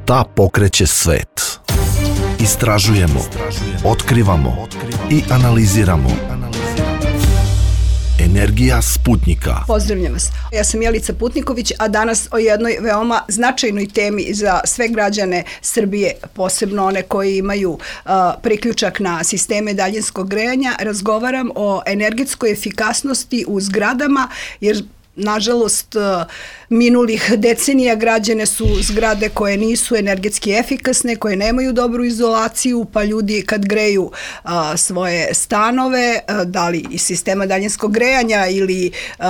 Šta pokreće svet? Istražujemo, otkrivamo i analiziramo. Energija Sputnika. Pozdravljam vas. Ja sam Jelica Putniković, a danas o jednoj veoma značajnoj temi za sve građane Srbije, posebno one koji imaju priključak na sisteme daljinskog grejanja. Razgovaram o energetskoj efikasnosti u zgradama, jer nažalost, minulih decenija građene su zgrade koje nisu energetski efikasne, koje nemaju dobru izolaciju, pa ljudi kad greju svoje stanove, da li iz sistema daljinskog grejanja ili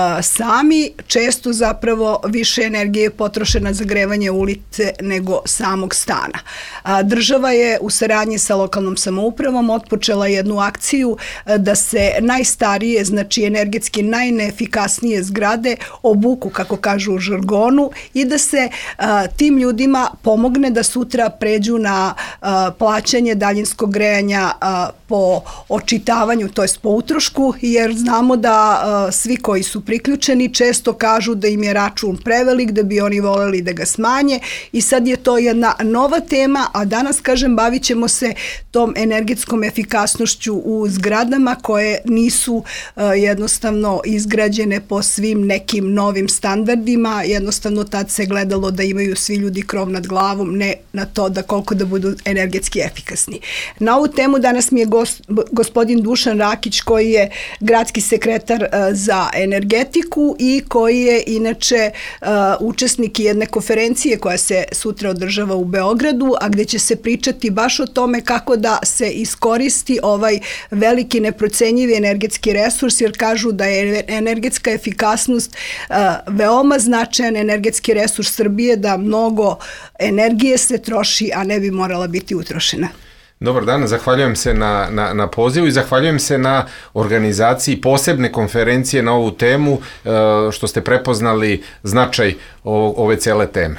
sami, često zapravo više energije potrošena za grevanje ulice nego samog stana. Država je u saradnji sa lokalnom samoupravom otpočela jednu akciju da se najstarije, znači energetski najneefikasnije zgrade obuku, kako kažu u žargonu, i da se tim ljudima pomogne da sutra pređu na plaćanje daljinskog grejanja po očitavanju, to jest po utrošku, jer znamo da svi koji su priključeni često kažu da im je račun prevelik, da bi oni voleli da ga smanje, i sad je to jedna nova tema, a danas, kažem, bavit ćemo se tom energetskom efikasnošću u zgradama koje nisu jednostavno izgrađene po svim nekim novim standardima. Jednostavno tad se gledalo da imaju svi ljudi krov nad glavom, ne na to da koliko da budu energetski efikasni. Na ovu temu danas mi je gospodin Dušan Rakić, koji je gradski sekretar za energetiku i koji je inače učesnik jedne konferencije koja se sutra održava u Beogradu, a gde će se pričati baš o tome kako da se iskoristi ovaj veliki neprocenjivi energetski resurs, jer kažu da je energetska efikasnost veoma značajan energetski resurs Srbije, da mnogo energije se troši, a ne bi morala biti utrošena. Dobar dan, zahvaljujem se na pozivu i zahvaljujem se na organizaciji posebne konferencije na ovu temu, što ste prepoznali značaj ove cele teme.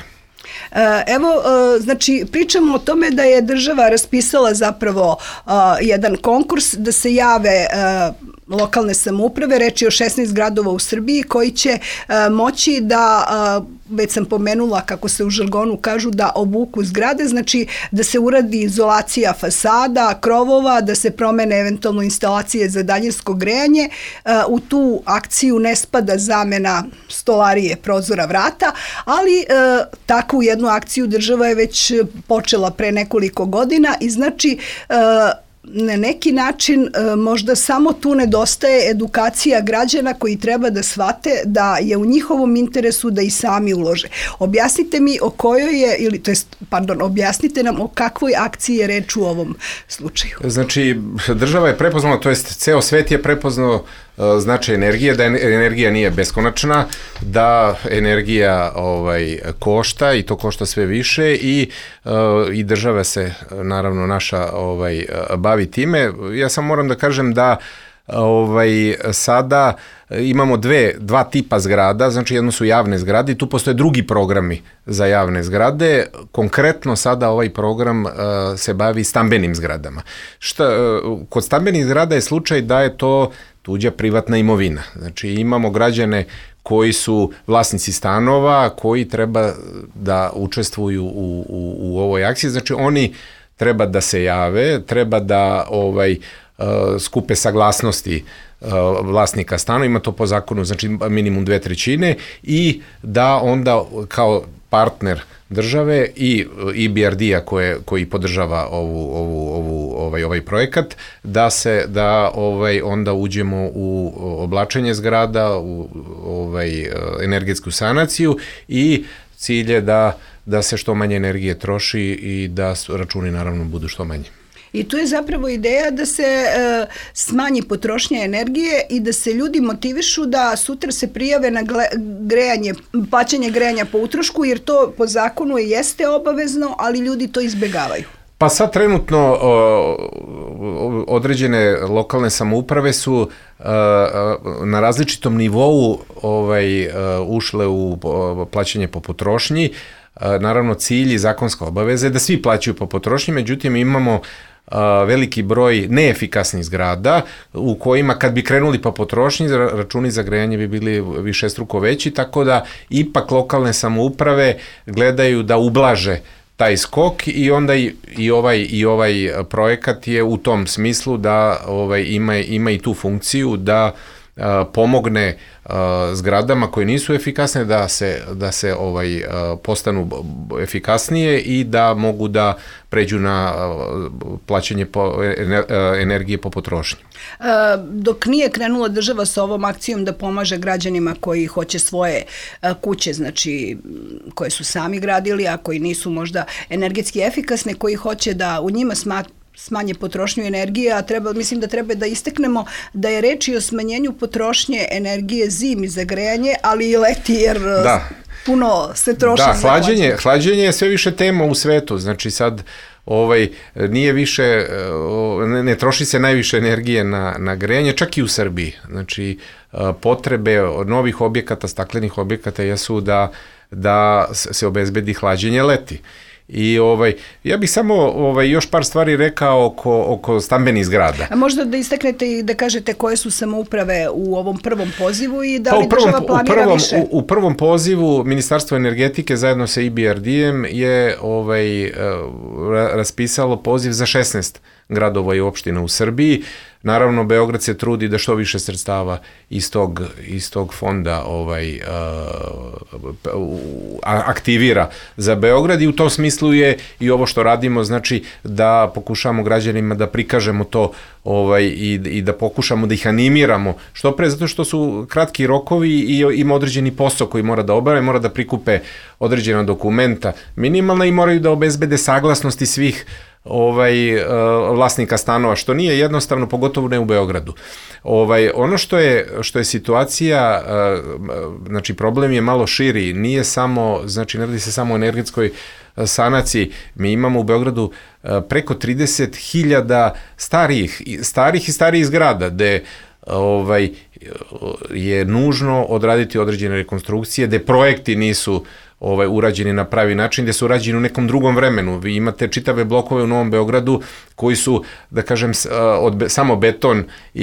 Evo, znači, pričamo o tome da je država raspisala zapravo jedan konkurs da se jave lokalne samouprave, reč je o 16 gradova u Srbiji koji će moći da, već sam pomenula kako se u žargonu kažu, da obuku zgrade, znači da se uradi izolacija fasada, krovova, da se promene eventualno instalacije za daljinsko grejanje. U tu akciju ne spada zamena stolarije, prozora, vrata, ali takvu jednu akciju država je već počela pre nekoliko godina i znači na neki način možda samo tu nedostaje edukacija građana koji treba da shvate da je u njihovom interesu da i sami ulože. Objasnite mi o kojoj je, ili objasnite nam o kakvoj akciji je reč u ovom slučaju. Znači, država je prepoznala, to jest ceo svet je prepoznao značaj energije, da energija nije beskonačna, da energija košta i to košta sve više i država se, naravno, naša bavi time. Ja sam moram da kažem da sada imamo dva tipa zgrada, znači jedno su javne zgrade i tu postoje drugi programi za javne zgrade. Konkretno sada ovaj program se bavi stambenim zgradama. Kod stambenih zgrada je slučaj da je to tuđa privatna imovina. Znači imamo građane koji su vlasnici stanova, koji treba da učestvuju u ovoj akciji. Znači oni treba da se jave, treba da skupe saglasnosti vlasnika stana, ima to po zakonu, znači minimum 2/3, i da onda kao partner države i EBRD-a koji podržava ovaj projekat, da onda uđemo u oblačenje zgrada, u energetsku sanaciju, i cilj je da se što manje energije troši i da računi naravno budu što manji. I tu je zapravo ideja da se smanji potrošnja energije i da se ljudi motivišu da sutra se prijave na plaćanje grejanja po utrošku, jer to po zakonu jeste obavezno, ali ljudi to izbegavaju. Pa sad trenutno određene lokalne samouprave su na različitom nivou ušle u plaćanje po potrošnji. Naravno, cilj i zakonska obaveza je da svi plaćaju po potrošnji, međutim imamo veliki broj neefikasnih zgrada u kojima kad bi krenuli po potrošnji, računi za grejanje bi bili višestruko veći, tako da ipak lokalne samouprave gledaju da ublaže taj skok i onda i ovaj projekat je u tom smislu da ima i tu funkciju da pomogne zgradama koje nisu efikasne da se postanu efikasnije i da mogu da pređu na plaćanje energije po potrošnji. Dok nije krenula država sa ovom akcijom da pomaže građanima koji hoće svoje kuće, znači koje su sami gradili, a koji nisu možda energetski efikasne, koji hoće da u njima smanje potrošnju energije, a mislim da treba da istaknemo da je reč i o smanjenju potrošnje energije zimi za grejanje, ali i leti, jer puno se troši za hlađenje. Hlađenje je sve više tema u svetu, znači sad nije više, ne troši se najviše energije na grejanje, čak i u Srbiji. Znači, potrebe novih objekata, staklenih objekata jesu da se obezbedi hlađenje leti. I ja bih samo još par stvari rekao oko stambenih zgrada. A možda da istaknete i da kažete koje su samouprave u ovom prvom pozivu i da li država planira više? U prvom pozivu Ministarstvo energetike zajedno sa EBRD-em je raspisalo poziv za 16 gradova i opština u Srbiji. Naravno, Beograd se trudi da što više sredstava iz tog fonda aktivira za Beograd i u tom smislu je i ovo što radimo, znači da pokušamo građanima da prikažemo to i da pokušamo da ih animiramo što pre, zato što su kratki rokovi i ima određeni posao koji mora da obave, mora da prikupe određena dokumenta minimalna i moraju da obezbede saglasnosti svih vlasnika stanova, što nije jednostavno, pogotovo ne u Beogradu. Ono što je situacija, znači problem je malo širi, nije samo, znači ne radi se samo o energetskoj sanaciji, mi imamo u Beogradu preko 30.000 starih i starijih zgrada, gde je nužno odraditi određene rekonstrukcije, gde projekti nisu urađeni na pravi način, gde su urađeni u nekom drugom vremenu. Vi imate čitave blokove u Novom Beogradu koji su, da kažem, samo beton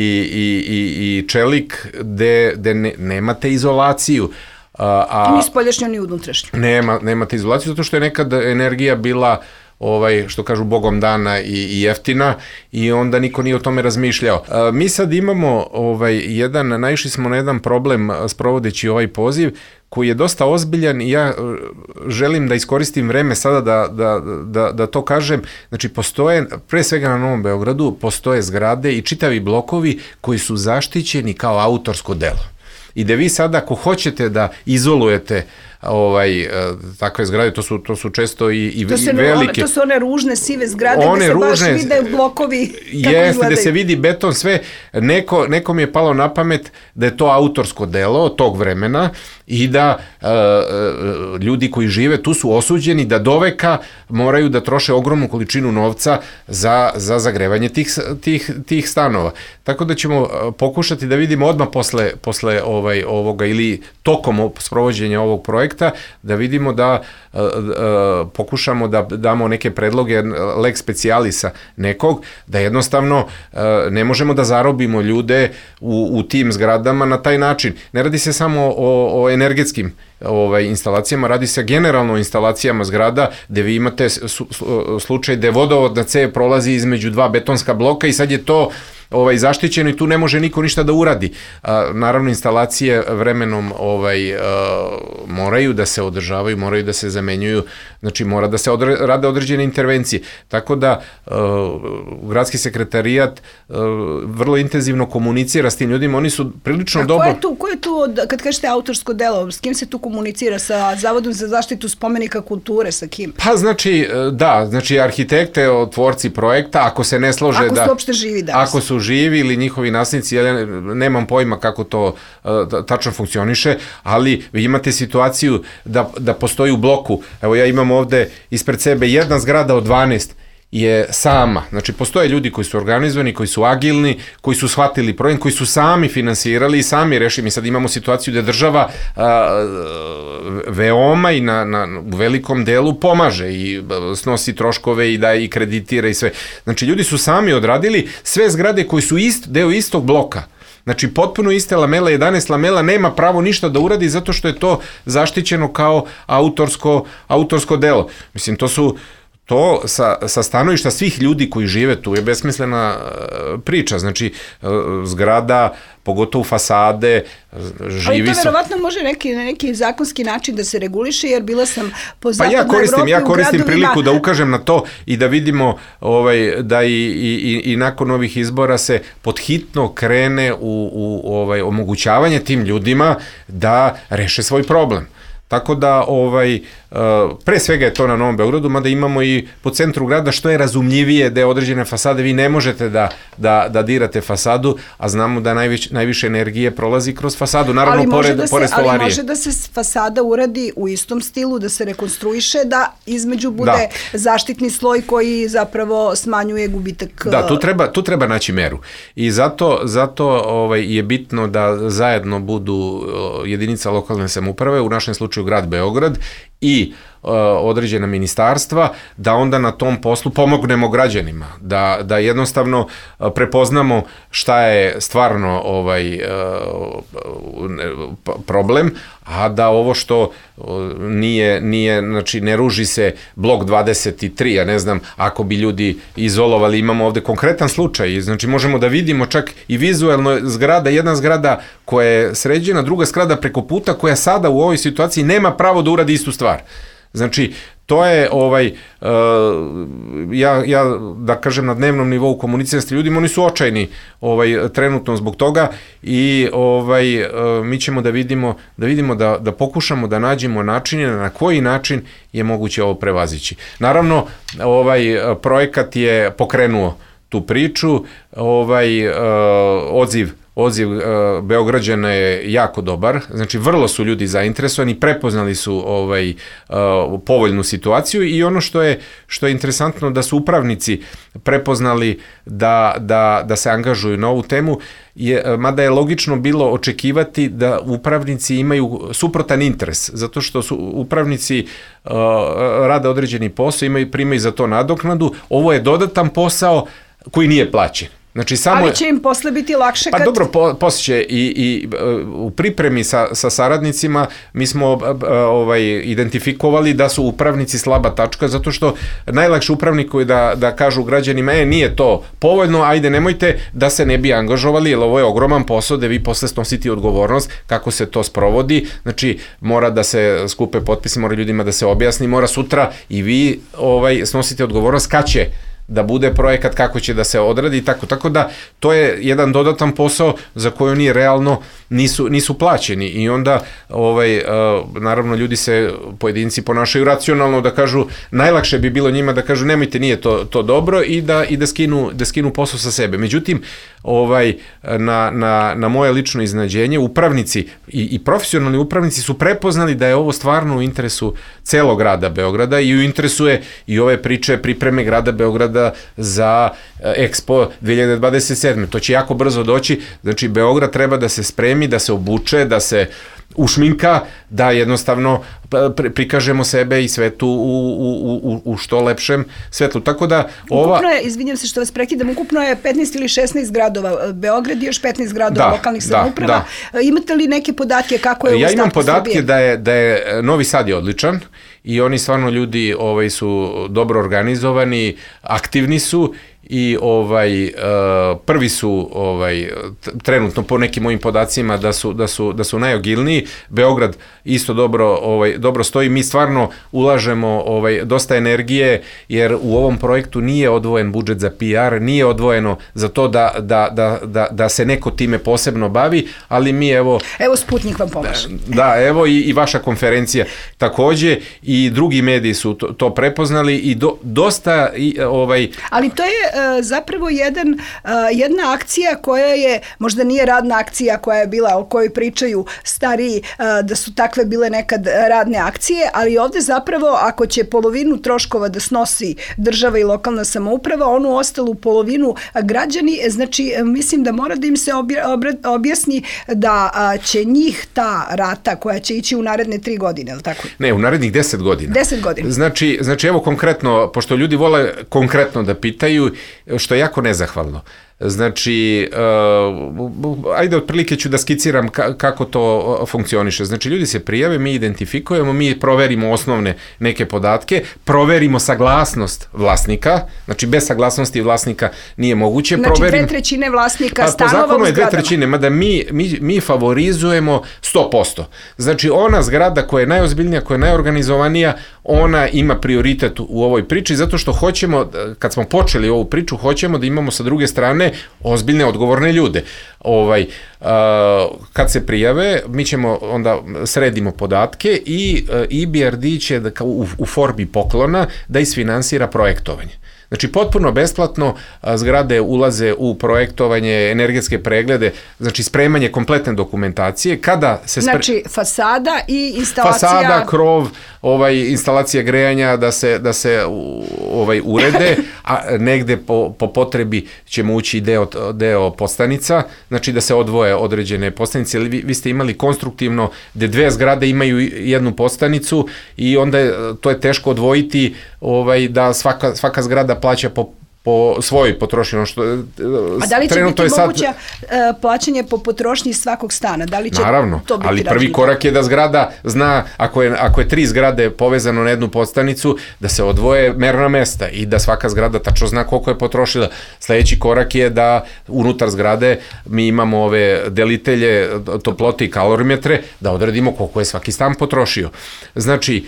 i čelik, gde nemate izolaciju. Ni spoljašnju, ni unutrašnju. Nemate izolaciju, zato što je nekad energija bila što kažu bogom dana i jeftina i onda niko nije o tome razmišljao. Mi sad imamo naišli smo na jedan problem sprovodeći ovaj poziv koji je dosta ozbiljan i ja želim da iskoristim vreme sada da to kažem. Znači, postoje, pre svega na Novom Beogradu, postoje zgrade i čitavi blokovi koji su zaštićeni kao autorsko delo. I da vi sada, ako hoćete da izolujete takve zgrade, to su često i velike. To su one ružne sive zgrade gde se baš vide blokovi kako izgledaju. Jeste, gde se vidi beton, sve. Nekom je palo na pamet da je to autorsko delo tog vremena i da ljudi koji žive tu su osuđeni da doveka moraju da troše ogromnu količinu novca za zagrevanje tih stanova. Tako da ćemo pokušati da vidimo odmah posle ovoga ili tokom sprovođenja ovog projekta da vidimo da pokušamo da damo neke predloge lex specialisa nekog, da jednostavno ne možemo da zarobimo ljude u tim zgradama na taj način. Ne radi se samo o energetskim instalacijama, radi se generalno o instalacijama zgrada gde vi imate slučaj gde vodovodna cev prolazi između dva betonska bloka i sad je to zaštićeno i tu ne može niko ništa da uradi. Naravno, instalacije vremenom moraju da se održavaju, moraju da se zamenjuju, znači mora da se rade određene intervencije. Tako da gradski sekretarijat vrlo intenzivno komunicira s tim ljudima, oni su prilično dobro... Ko je tu, kad kažete autorsko delo, s kim se tu komunicira? Sa Zavodom za zaštitu spomenika kulture, sa kim? Pa znači arhitekte, tvorci projekta, ako se ne slože da... Ako su uopšte živi danas. Ako su živi ili njihovi naslednici, ja nemam pojma kako to tačno funkcioniše, ali vi imate situaciju da postoji u bloku, evo ja imam ovde ispred sebe jedna zgrada od 12 je sama, znači postoje ljudi koji su organizovani, koji su agilni, koji su shvatili problem, koji su sami finansirali i sami rešili. Mi sad imamo situaciju da država veoma i u velikom delu pomaže i snosi troškove i daje i kreditira i sve. Znači ljudi su sami odradili sve zgrade koji su deo istog bloka. Znači, potpuno iste lamela, 11 lamela, nema pravo ništa da uradi zato što je to zaštićeno kao autorsko delo. Mislim, to sa stanovišta svih ljudi koji žive tu je besmislena priča. Znači, zgrada, pogotovo fasade, živi ali to verovatno može neki zakonski način da se reguliše, jer bila sam po zapadnoj Evropi ja koristim u gradovima... priliku da ukažem na to i da vidimo da i nakon ovih izbora se podhitno krene u omogućavanje tim ljudima da reše svoj problem. Tako da, pre svega je to na Novom Beogradu, mada imamo i po centru grada što je razumljivije da je određene fasade, vi ne možete da dirate fasadu, a znamo da najviše energije prolazi kroz fasadu, naravno pored stolarije. Ali može da se fasada uradi u istom stilu, da se rekonstruiše, da između bude zaštitni sloj koji zapravo smanjuje gubitak... Da, tu treba naći meru. I zato je bitno da zajedno budu jedinica lokalne samouprave, u našem slučaju grad Beograd, i određena ministarstva, da onda na tom poslu pomognemo građanima, da jednostavno prepoznamo šta je stvarno problem, a da ovo što nije, znači ne ruži se blok 23, ja ne znam, ako bi ljudi izolovali, imamo ovde konkretan slučaj, znači možemo da vidimo čak i vizuelno zgrada, jedna zgrada koja je sređena, druga zgrada preko puta koja sada u ovoj situaciji nema pravo da uradi istu stvar. Znači, to je, ja da kažem na dnevnom nivou komuniciram s ljudima, oni su očajni trenutno zbog toga i mi ćemo da vidimo da pokušamo da nađemo načine na koji način je moguće ovo prevazići. Naravno, projekat je pokrenuo tu priču, odziv Beograđana je jako dobar, znači vrlo su ljudi zainteresovani, prepoznali su povoljnu situaciju i ono što je interesantno da su upravnici prepoznali da se angažuju na ovu temu, mada je logično bilo očekivati da upravnici imaju suprotan interes, zato što su upravnici rade određeni posao, primaju za to nadoknadu, ovo je dodatan posao koji nije plaćen. Znači, ali će im posle biti lakše kad... Pa dobro, posle će i u pripremi sa saradnicima mi smo identifikovali da su upravnici slaba tačka, zato što najlakše upravniku je da kažu građanima, nije to povoljno, ajde nemojte, da se ne bi angažovali, jer ovo je ogroman posao da vi posle snosite odgovornost kako se to sprovodi, znači mora da se skupe potpisi, mora ljudima da se objasni, mora sutra i vi snosite odgovornost kad će da bude projekat, kako će da se odradi i tako da to je jedan dodatan posao za koji oni realno nisu plaćeni i onda naravno ljudi se pojedinci ponašaju racionalno, da kažu najlakše bi bilo njima da kažu nemojte, nije to dobro i da skinu posao sa sebe. Međutim, na moje lično iznenađenje upravnici i profesionalni upravnici su prepoznali da je ovo stvarno u interesu celog grada Beograda i u interesu je i ove pripreme grada Beograda za Expo 2027. To će jako brzo doći, znači Beograd treba da se spremi, da se obuče, da se ušminka, da jednostavno prikažemo sebe i svetu u što lepšem svetlu. Tako da ukupno je, izvinjam se što vas prekidam, ukupno je 15 ili 16 gradova, Beograd i još 15 gradova lokalnih samouprava. Imate li neke podatke kako je u startu Srbije? Ja imam podatke da je Novi Sad je odličan i oni stvarno ljudi su dobro organizovani, aktivni su i prvi su trenutno po nekim mojim podacima da su najogilniji. Beograd isto dobro stoji. Mi stvarno ulažemo dosta energije jer u ovom projektu nije odvojen budžet za PR, nije odvojeno za to da se neko time posebno bavi, ali mi Evo Sputnik vam pomaže. Da, evo i vaša konferencija takođe i drugi mediji su to prepoznali i dosta... Ali to je zapravo jedna akcija koja je, možda nije radna akcija koja je bila, o kojoj pričaju stariji, da su takve bile nekad radne akcije, ali ovde zapravo ako će polovinu troškova da snosi država i lokalna samouprava, onu ostalu polovinu građani, znači mislim da mora da im se objasni da će njih ta rata koja će ići u naredne 3 godine, ili tako? Ne, u narednih 10 godina. 10 godina. Znači evo konkretno, pošto ljudi vole konkretno da pitaju, što je jako nezahvalno. Znači, ajde otprilike ću da skiciram kako to funkcioniše. Znači, ljudi se prijave, mi identifikujemo, mi proverimo osnovne neke podatke, proverimo saglasnost vlasnika, znači bez saglasnosti vlasnika nije moguće. Znači, 2/3 vlasnika stanova u zgradama. Po zakonu je 2/3, mada mi favorizujemo 100%. Znači, ona zgrada koja je najozbiljnija, koja je najorganizovanija, ona ima prioritet u ovoj priči, zato što hoćemo, kad smo počeli ovu priču, hoćemo da imamo sa druge strane ozbiljne, odgovorne ljude. Kad se prijave, mi ćemo onda sredimo podatke i EBRD će u formi poklona da isfinansira projektovanje. Znači, potpuno besplatno zgrade ulaze u projektovanje, energetske preglede, znači spremanje kompletne dokumentacije. Znači, fasada i instalacija... Fasada, krov, instalacija grejanja da se urede, a negde po potrebi ćemo ući deo podstanica, znači da se odvoje određene podstanice. Vi ste imali konstruktivno gde 2 zgrade imaju jednu podstanicu i onda to je teško odvojiti da svaka zgrada plaća po svojoj potrošnji. A da li će biti moguće plaćanje po potrošnji svakog stana? Da li će naravno, to biti ali prvi korak je da zgrada zna, ako je 3 zgrade povezano na jednu podstanicu, da se odvoje merna mesta i da svaka zgrada tačno zna koliko je potrošila. Sledeći korak je da unutar zgrade mi imamo ove delitelje toplote i kalorimetre, da odredimo koliko je svaki stan potrošio. Znači,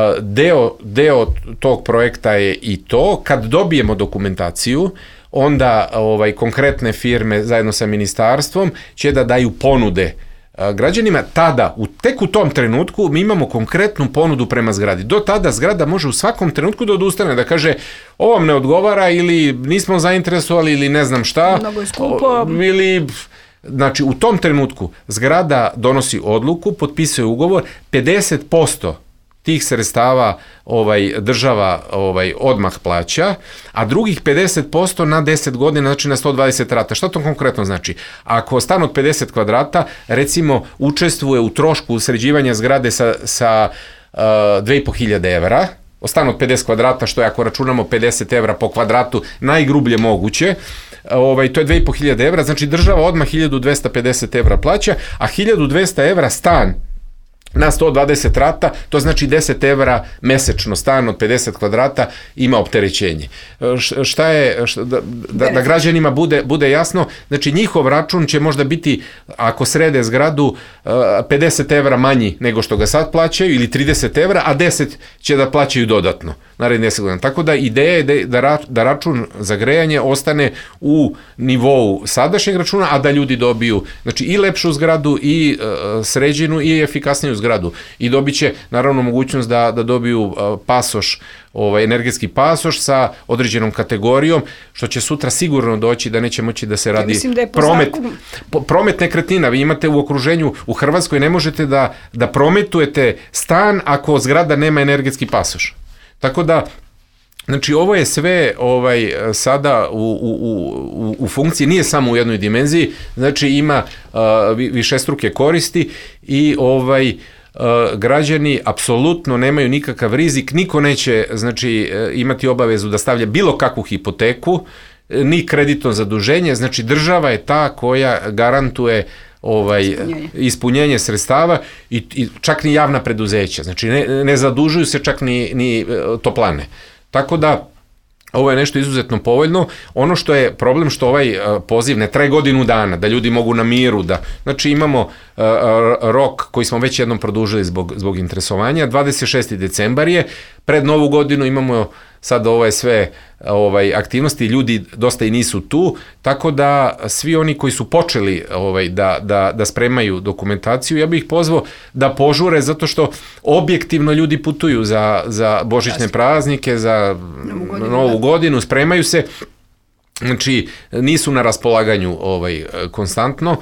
deo tog projekta je i to, kad dobijemo dokumentaciju, onda konkretne firme zajedno sa ministarstvom će da daju ponude građanima. Tada, tek u tom trenutku, mi imamo konkretnu ponudu prema zgradi. Do tada zgrada može u svakom trenutku da odustane, da kaže ovo vam ne odgovara ili nismo zainteresovali ili ne znam šta. Mnogo je skupo. Znači, u tom trenutku zgrada donosi odluku, potpisuje ugovor, 50% tih sredstava država odmah plaća, a drugih 50% na 10 godina, znači na 120 rata. Šta to konkretno znači? Ako stan od 50 kvadrata, recimo, učestvuje u trošku sređivanja zgrade sa 2.500 evra, stan od 50 kvadrata, što je ako računamo 50 evra po kvadratu, najgrublje moguće, to je 2.500 evra, znači država odmah 1.250 evra plaća, a 1.200 evra stan na 120 rata, to znači 10 evra mesečno, stan od 50 kvadrata ima opterećenje. Šta je, da građanima bude jasno, znači njihov račun će možda biti, ako srede zgradu, 50 evra manji nego što ga sad plaćaju, ili 30 evra, a 10 će da plaćaju dodatno, narednih 10 godina. Tako da ideja je da račun za grejanje ostane u nivou sadašnjeg računa, a da ljudi dobiju, znači, i lepšu zgradu, i sređenu, i efikasniju zgradu. I dobit će, naravno, mogućnost da dobiju pasoš, energetski pasoš sa određenom kategorijom, što će sutra sigurno doći da neće moći da se radi promet nekretnina. Vi imate u okruženju, u Hrvatskoj ne možete da prometujete stan ako zgrada nema energetski pasoš. Tako da, znači, ovo je sve sada u funkciji, nije samo u jednoj dimenziji, znači ima višestruke koristi i građani apsolutno nemaju nikakav rizik, niko neće, znači, imati obavezu da stavlja bilo kakvu hipoteku, ni kreditno zaduženje, znači država je ta koja garantuje ispunjenje sredstava i čak ni javna preduzeća, znači ne zadužuju se čak ni toplane. Tako da, ovo je nešto izuzetno povoljno. Ono što je problem, što ovaj poziv ne traje godinu dana, da ljudi mogu na miru, znači imamo rok koji smo već jednom produžili zbog interesovanja, 26. decembar je, pred Novu godinu imamo sad sve aktivnosti, ljudi dosta i nisu tu, tako da svi oni koji su počeli da spremaju dokumentaciju, ja bih ih pozvao da požure, zato što objektivno ljudi putuju za božićne praznike, za Novu godinu, spremaju se, znači nisu na raspolaganju konstantno,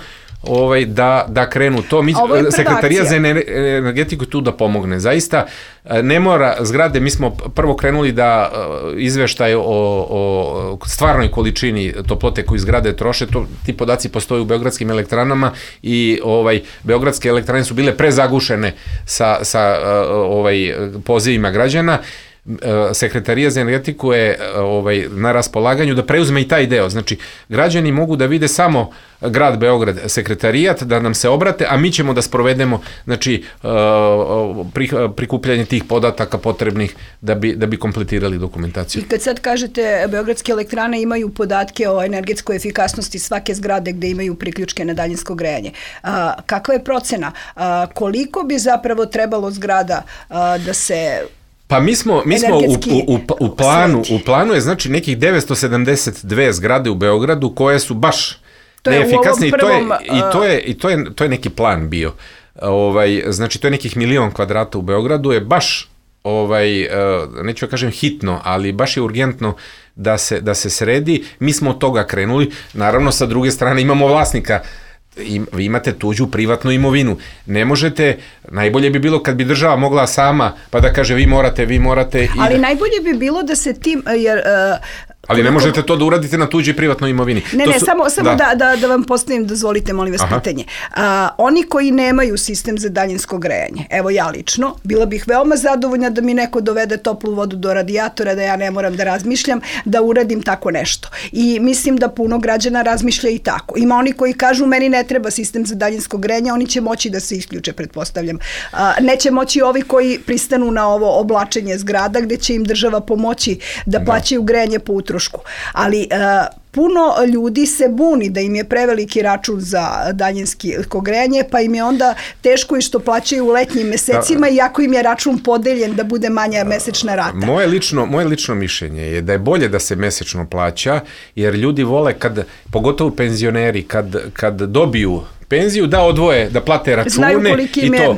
da krenu to. Sekretarijat za energetiku tu da pomogne. Zaista ne mora zgrade, mi smo prvo krenuli da izveštaj o stvarnoj količini toplote koju zgrade troše, ti podaci postoje u beogradskim elektranama i beogradske elektrane su bile prezagušene sa pozivima građana. Sekretarija za energetiku je na raspolaganju da preuzme i taj deo. Znači, građani mogu da vide samo grad Beograd, sekretarijat, da nam se obrate, a mi ćemo da sprovedemo, znači, prikupljanje tih podataka potrebnih da bi kompletirali dokumentaciju. I kad sad kažete, Beogradske elektrane imaju podatke o energetskoj efikasnosti svake zgrade gde imaju priključke na daljinsko grejanje. Kakva je procena? Koliko bi zapravo trebalo zgrada da se... Pa mi smo u planu je znači nekih 972 zgrade u Beogradu koje su baš neefikasne i to je neki plan bio. Znači to je nekih 1.000.000 kvadrata u Beogradu je baš neću da kažem hitno, ali baš je urgentno da se sredi. Mi smo od toga krenuli. Naravno, sa druge strane imamo vlasnika. Vi imate tuđu privatnu imovinu. Ne možete, najbolje bi bilo kad bi država mogla sama pa da kaže vi morate. Ali najbolje bi bilo da se tim... Ali ne možete to da uradite na tuđoj privatnoj imovini. Samo da vam postavim, dozvolite, molim vas, pitanje. Oni koji nemaju sistem za daljinsko grejanje, evo ja lično, bila bih veoma zadovoljna da mi neko dovede toplu vodu do radijatora, da ja ne moram da razmišljam, da uradim tako nešto. I mislim da puno građana razmišlja i tako. Ima oni koji kažu meni ne treba sistem za daljinsko grejanje, oni će moći da se isključe, pretpostavljam. Neće moći ovi koji pristanu na ovo oblačenje zgrada gde će im država pomoći da plaćaju grejanje po utrošku. Ali puno ljudi se buni da im je preveliki račun za daljinsko grejanje, pa im je onda teško i što plaćaju u letnjim mesecima, iako im je račun podeljen da bude manja mesečna rata. Moje lično mišljenje je da je bolje da se mesečno plaća, jer ljudi vole, pogotovo penzioneri, kad dobiju penziju, da odvoje, da plate račune i to.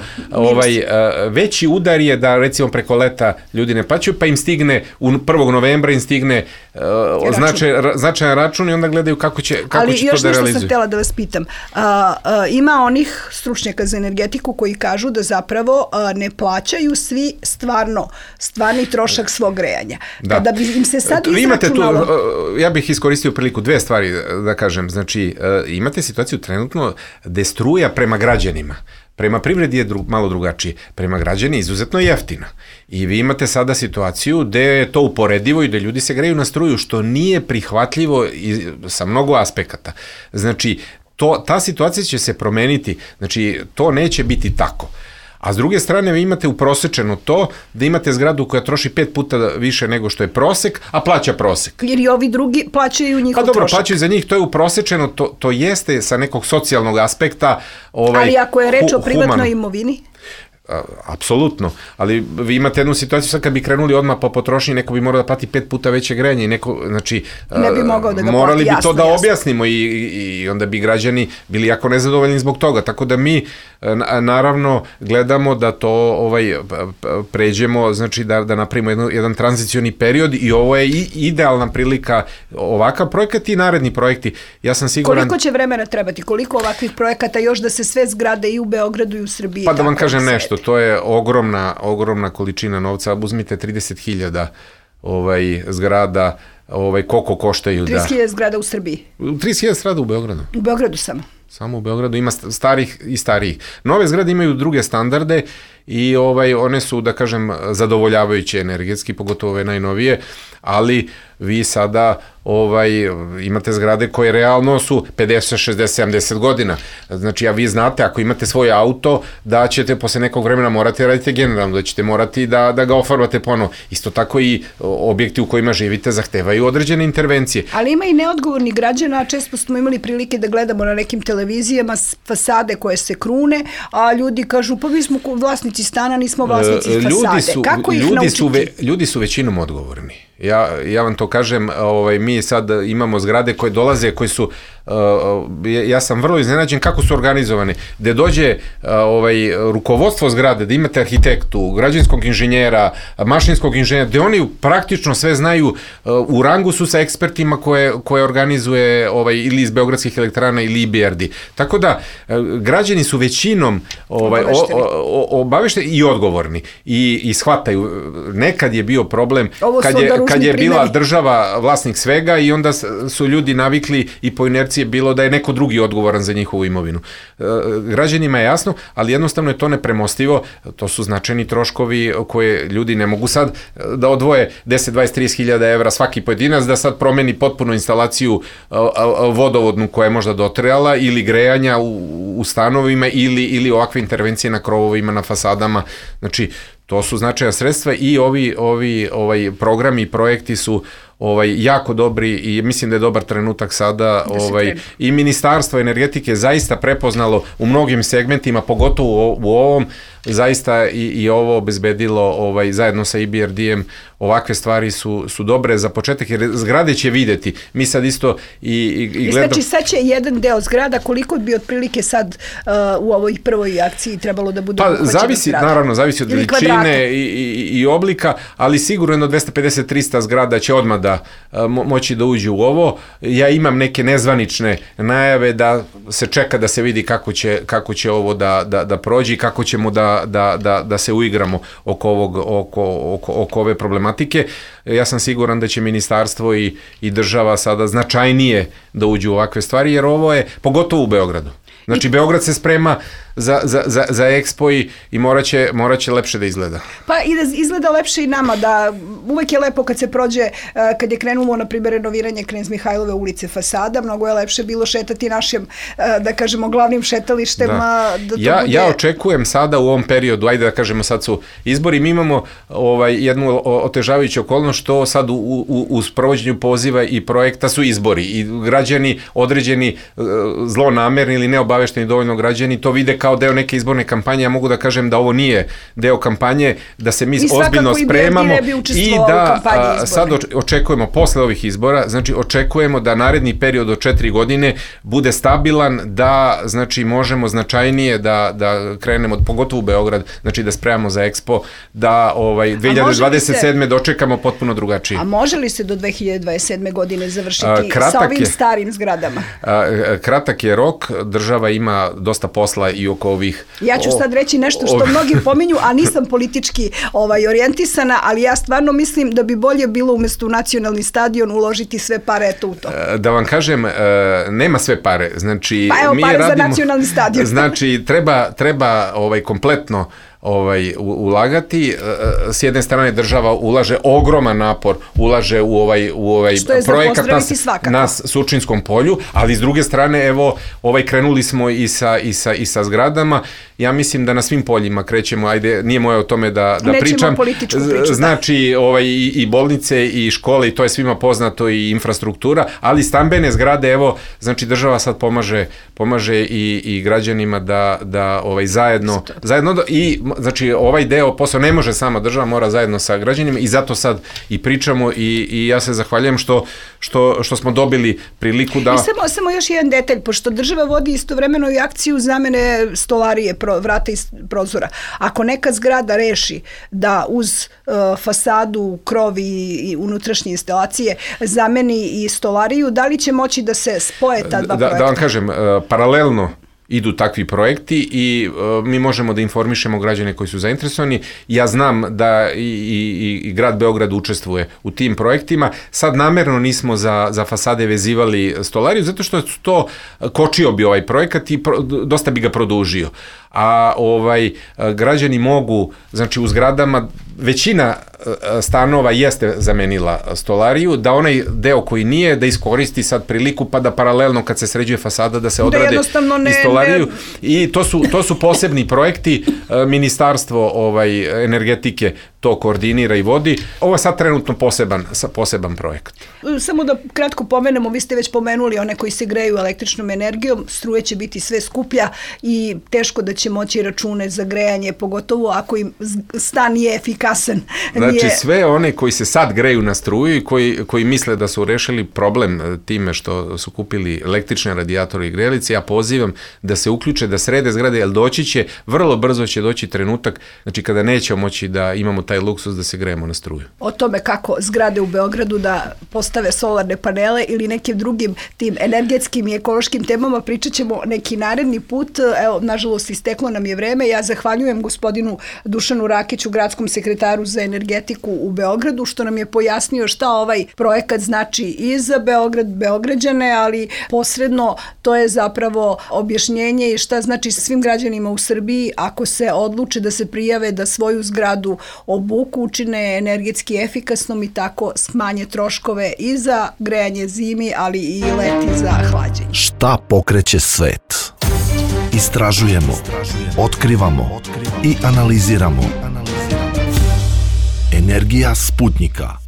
Veći udar je da recimo preko leta ljudi ne plaćaju, pa im stigne 1. novembra im stigne značajan račun i onda gledaju kako će to da realizuju. Ali još nešto sam htjela da vas pitam. Ima onih stručnjaka za energetiku koji kažu da zapravo ne plaćaju svi stvarni trošak svog grejanja. Kada bi im se sad izračunalo... Ja bih iskoristio priliku 2 stvari da kažem. Znači, imate situaciju trenutno gde struja prema građanima, prema privredi je malo drugačije, prema građani izuzetno jeftina. I vi imate sada situaciju gde je to uporedivo i gde ljudi se greju na struju, što nije prihvatljivo sa mnogo aspekata. Znači, ta situacija će se promeniti, znači, to neće biti tako. A s druge strane vi imate uprosečeno to da imate zgradu koja troši 5 puta više nego što je prosek, a plaća prosek. Jer i ovi drugi plaćaju njihov trošak. Pa dobro, plaćaju za njih, to je uprosečeno, to jeste sa nekog socijalnog aspekta ali ako je reč o privatnoj imovini? Apsolutno, ali vi imate jednu situaciju sad kad bi krenuli odmah po potrošnji, neko bi morao da plati 5 puta veće grejanje i neko, znači, ne bi mogao da ga morali plati, bi to da objasnimo i onda bi građani bili jako nezadovoljni zbog toga, tako da mi naravno gledamo da to pređemo, znači da napravimo jedan tranzicioni period i ovo je idealna prilika, ovakav projekat i naredni projekti. Ja sam siguran... Koliko će vremena trebati, koliko ovakvih projekata još da se sve zgrade i u Beogradu i u Srbiji... Pa da vam kažem nešto, to je ogromna količina novca. Uzmite 30.000 zgrada, koliko koštaju da... 30.000 zgrada u Srbiji? 30.000 zgrada u Beogradu. U Beogradu samo? Samo u Beogradu, ima starih i starijih. Nove zgrade imaju druge standarde i one su, da kažem, zadovoljavajuće energetski, pogotovo ove najnovije, ali vi sada imate zgrade koje realno su 50, 60, 70 godina. Znači, a vi znate, ako imate svoj auto, da ćete posle nekog vremena morati raditi generalno, da ćete morati da ga ofarbate ponovo. Isto tako i objekti u kojima živite zahtevaju određene intervencije. Ali ima i neodgovorni građana, često smo imali prilike da gledamo na nekim televizijama fasade koje se krune, a ljudi kažu, pa mi smo vlasnici stana, nismo vlasnici fasade. Kako ih naučiti? Ljudi su većinom odgovorni. Ja vam to kažem, mi sad imamo zgrade koje dolaze, koje su, ja sam vrlo iznenađen kako su organizovane, gde dođe rukovodstvo zgrade, da imate arhitektu, građevinskog inženjera, mašinskog inženjera, gde oni praktično sve znaju, u rangu su sa ekspertima koje organizuje ili iz Beogradskih elektrana ili IBRD. Tako da, građani su većinom obavešteni i odgovorni i shvataju. Nekad je bio problem kad je bila država vlasnik svega i onda su ljudi navikli i po inerciji situacije bilo da je neko drugi odgovoran za njihovu imovinu. Građanima je jasno, ali jednostavno je to nepremostivo, to su značajni troškovi koje ljudi ne mogu sad da odvoje 10, 20, 30 hiljada evra svaki pojedinac, da sad promeni potpuno instalaciju vodovodnu koja je možda dotrajala ili grejanja u stanovima ili ovakve intervencije na krovovima, na fasadama. Znači, to su značajna sredstva i ovi programi i projekti su jako dobri i mislim da je dobar trenutak sada i Ministarstvo energetike zaista prepoznalo u mnogim segmentima, pogotovo u ovom, zaista i ovo obezbedilo zajedno sa EBRD-em. Ovakve stvari su dobre za početak, jer zgrade će videti. Mi sad isto i gledamo... Znači sad će jedan deo zgrada, koliko bi otprilike sad u ovoj prvoj akciji trebalo da bude obuhvaćena zgrada? Naravno, zavisi od veličine i oblika, ali sigurno 250-300 zgrada će odmah da moći da uđu u ovo. Ja imam neke nezvanične najave da se čeka da se vidi kako će ovo da prođe i kako ćemo da se uigramo oko ove problematike. Ja sam siguran da će ministarstvo i država sada značajnije da uđu u ovakve stvari, jer ovo je, pogotovo u Beogradu. Znači, Beograd se sprema za Expo i morat će lepše da izgleda. Pa i da izgleda lepše i nama, da uvek je lepo kad se prođe, kad je krenulo, na primjer, renoviranje Knez Mihajlove ulice fasada, mnogo je lepše bilo šetati našim, da kažemo, glavnim šetalištem. Da. Ja očekujem sada u ovom periodu, ajde da kažemo sad su izbori, mi imamo jednu otežavajuću okolnost što sad u sprovođenju poziva i projekta su izbori i građani određeni zlonamerni ili neobavešteni dovoljno građani to vide kao deo neke izborne kampanje. Ja mogu da kažem da ovo nije deo kampanje, da se mi ozbiljno spremamo i da sad očekujemo posle ovih izbora, znači očekujemo da naredni period od 4 godine bude stabilan, da znači možemo značajnije da krenemo, pogotovo u Beograd, znači da spremamo za Expo, da 2027. dočekamo potpuno drugačije. A može li se do 2027. godine završiti sa ovim starim zgradama? Kratak je rok, država ima dosta posla i oko ovih... Ja ću sad reći nešto što mnogi pominju, a nisam politički orijentisana, ali ja stvarno mislim da bi bolje bilo umjesto u nacionalni stadion uložiti sve pare u to. Da vam kažem, nema sve pare. Znači, pa evo, pare za nacionalni stadion. Znači, treba kompletno ulagati. S jedne strane država ulaže ogroman napor, ulaže u ovaj projekat na Surčinskom polju, ali s druge strane, evo, krenuli smo i sa zgradama. Ja mislim da na svim poljima krećemo, ajde, nije moje o tome da pričam. Znači, i bolnice i škole, i to je svima poznato, i infrastruktura, ali stambene zgrade, evo, znači država sad pomaže i građanima da zajedno i znači ovaj deo posao ne može sama država, mora zajedno sa građanima i zato sad i pričamo i ja se zahvaljujem što smo dobili priliku da... Samo još jedan detalj, pošto država vodi istovremeno i akciju zamene stolarije, vrata i prozora. Ako neka zgrada reši da uz fasadu, krov i unutrašnje instalacije zameni i stolariju, da li će moći da se spoje ta dva projekta? Da vam kažem, paralelno idu takvi projekti i mi možemo da informišemo građane koji su zainteresovani. Ja znam da i grad Beograd učestvuje u tim projektima. Sad namerno nismo za fasade vezivali stolariju, zato što to kočio bi ovaj projekat i dosta bi ga produžio. A građani mogu, znači u zgradama, većina stanova jeste zamenila stolariju, da onaj deo koji nije, da iskoristi sad priliku pa da paralelno kad se sređuje fasada da se odrade i stolariju. I to su posebni projekti, Ministarstvo energetike to koordinira i vodi. Ovo je sad trenutno poseban projekat. Samo da kratko pomenemo, vi ste već pomenuli one koji se greju električnom energijom, struje će biti sve skuplja i teško da će moći račune za grejanje, pogotovo ako im stan je efikasan. Znači sve one koji se sad greju na struju i koji misle da su rešili problem time što su kupili električne radijatore i grelice, ja pozivam da se uključe, da srede zgrade, jer vrlo brzo će doći trenutak, znači kada nećemo moći da imamo taj luksus da se grejemo na struju. O tome kako zgrade u Beogradu da postave solarne panele ili nekim drugim tim energetskim i ekološkim temama pričat ćemo neki naredni put. Evo, nažalost, isteklo nam je vreme. Ja zahvaljujem gospodinu Dušanu Rakiću, gradskom sekretaru za energetiku u Beogradu, što nam je pojasnio šta ovaj projekat znači i za Beograd, Beograđane, ali posredno to je zapravo objašnjenje i šta znači svim građanima u Srbiji ako se odluče da se prijave da svoju zgradu obuku, učine energetski efikasnom i tako smanje troškove i za grejanje zimi, ali i leti za hlađenje. Šta pokreće svet? Istražujemo, otkrivamo i analiziramo. Energija Sputnika.